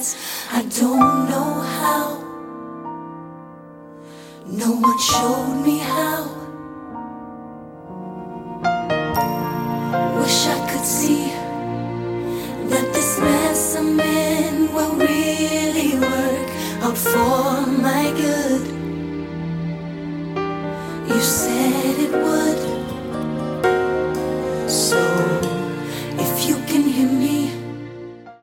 lights. I don't know how. No one showed me how. Wish I could see that this mess I'm in will really work out for my good. You say